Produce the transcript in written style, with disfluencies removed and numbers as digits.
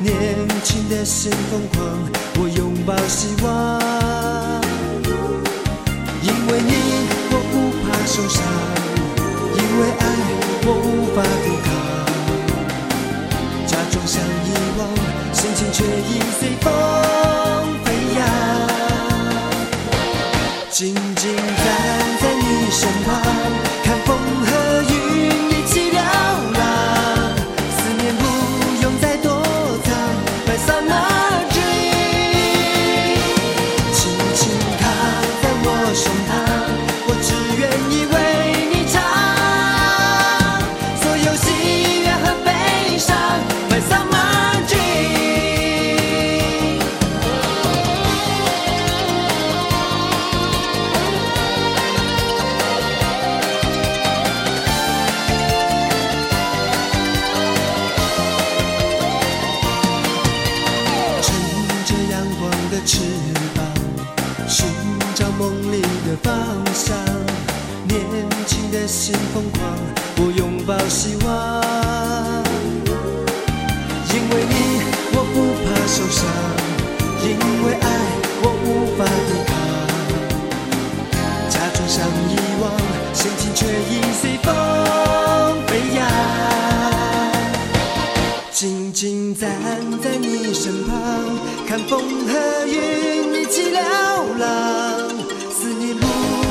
年轻的心疯狂，我拥抱希望。因为你，我不怕受伤；因为爱，我无法抵抗。假装想遗忘，心情却已随风飞扬。静静站在你身旁，看风和云一起流浪。思念不用再躲藏，My summer dream。轻轻靠在我胸膛，我只愿意为你唱。所有喜悦和悲伤，My summer dream。乘着阳光的翅膀，寻找梦里的方向。年轻的心疯狂，我拥抱希望。因为你，我不怕受伤；因为爱，我无法抵抗。假装想遗忘，心情却已随风飞扬。静静站在你身旁，看风和云一起流浪。思念不